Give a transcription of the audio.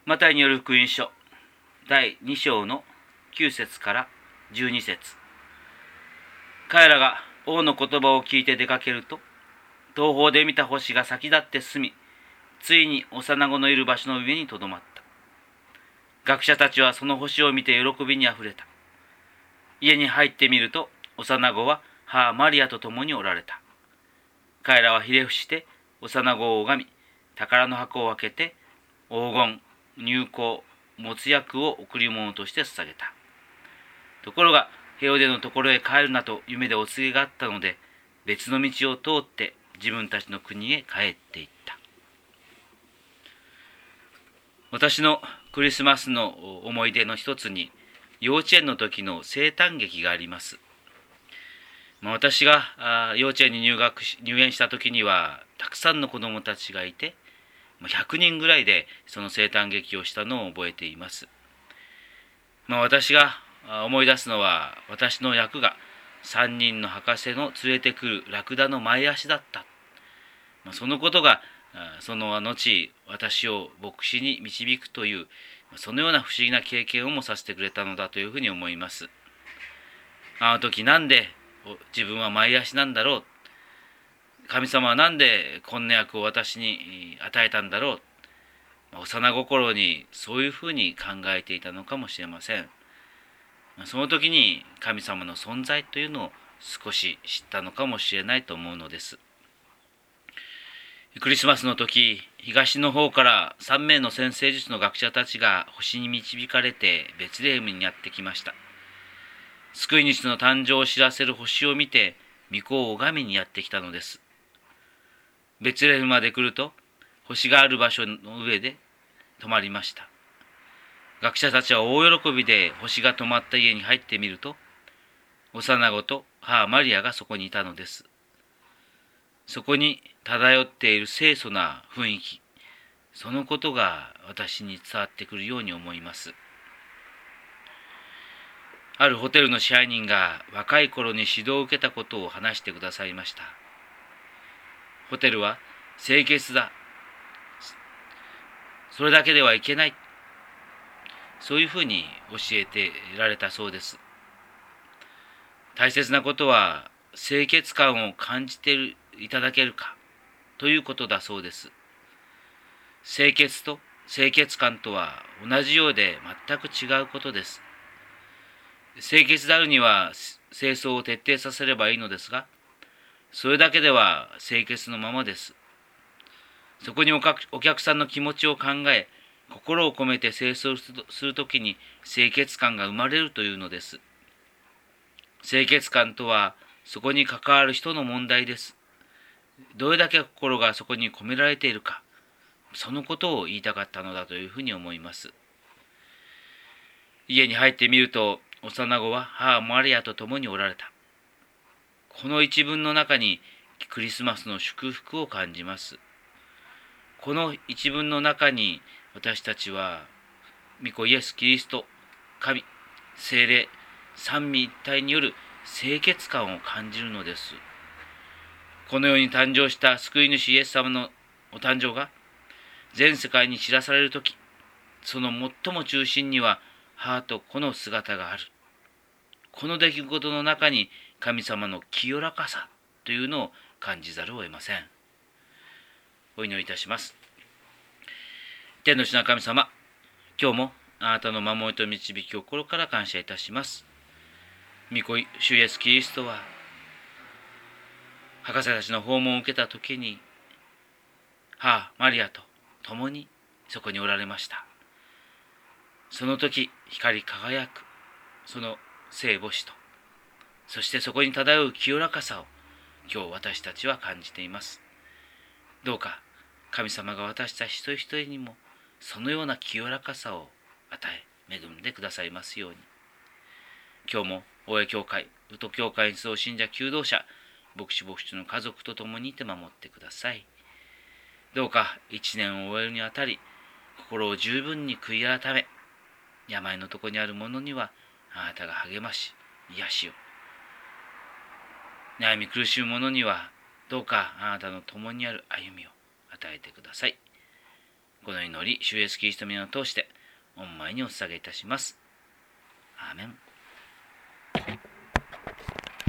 マタイによる福音書第2章の9節から12節。彼らが王の言葉を聞いて出かけると、東方で見た星が先立って進み、ついに幼子のいる場所の上にとどまった。学者たちはその星を見て喜びにあふれた。家に入ってみると、幼子は母マリアと共におられた。彼らはひれ伏して幼子を拝み、宝の箱を開けて黄金、乳香、没薬を贈り物として捧げた。ところがヘロデのところへ帰るなと夢でお告げがあったので、別の道を通って自分たちの国へ帰っていった。私のクリスマスの思い出の一つに、幼稚園の時の生誕劇があります。私が幼稚園に入園した時にはたくさんの子どもたちがいて、100人ぐらいでその生誕劇をしたのを覚えています。私が思い出すのは、私の役が3人の博士の連れてくるラクダの前足だった。そのことがその後私を牧師に導くという、そのような不思議な経験をもさせてくれたのだというふうに思います。あの時なんで自分は前足なんだろう、神様はなんでこんな役を私に与えたんだろう、幼心にそういうふうに考えていたのかもしれません。その時に神様の存在というのを少し知ったのかもしれないと思うのです。クリスマスの時、東の方から3名の占星術の学者たちが星に導かれてベツレヘムにやってきました。救い主の誕生を知らせる星を見て、御子を拝みにやってきたのです。ベツレヘムまで来ると、星がある場所の上で泊まりました。学者たちは大喜びで星が泊まった家に入ってみると、幼子と母マリアがそこにいたのです。そこに漂っている清楚な雰囲気、そのことが私に伝わってくるように思います。あるホテルの支配人が若い頃に指導を受けたことを話してくださいました。ホテルは清潔だ、それだけではいけない、そういうふうに教えてられたそうです。大切なことは清潔感を感じていただけるかということだそうです。清潔と清潔感とは同じようで全く違うことです。清潔であるには清掃を徹底させればいいのですが、それだけでは清潔のままです。そこにお客さんの気持ちを考え、心を込めて清掃するときに清潔感が生まれるというのです。清潔感とはそこに関わる人の問題です。どれだけ心がそこに込められているか、そのことを言いたかったのだというふうに思います。家に入ってみると、幼子は母マリアと共におられた。この一文の中にクリスマスの祝福を感じます。この一文の中に私たちは御子イエス・キリスト、神、聖霊、三位一体による清潔感を感じるのです。この世に誕生した救い主イエス様のお誕生が全世界に知らされるとき、その最も中心には母と子の姿がある。この出来事の中に神様の清らかさというのを感じざるを得ません。お祈りいたします。天の主な神様、今日もあなたの守りと導きを心から感謝いたします。御子主イエスキリストは博士たちの訪問を受けた時に母マリアと共にそこにおられました。その時光り輝くその聖母子と、そしてそこに漂う清らかさを今日私たちは感じています。どうか神様が私たち一人一人にもそのような清らかさを与え恵んでくださいますように。今日も大江教会、宇都教会に集う信者求道者、牧師牧師の家族と共にいて守ってください。どうか一年を終えるにあたり、心を十分に悔い改め、病のとこにある者にはあなたが励まし、癒しを。悩み苦しむ者にはどうかあなたの共にある歩みを与えてください。 この祈り、主イエスキリストの皆を通して、御前にお捧げいたします。アーメン。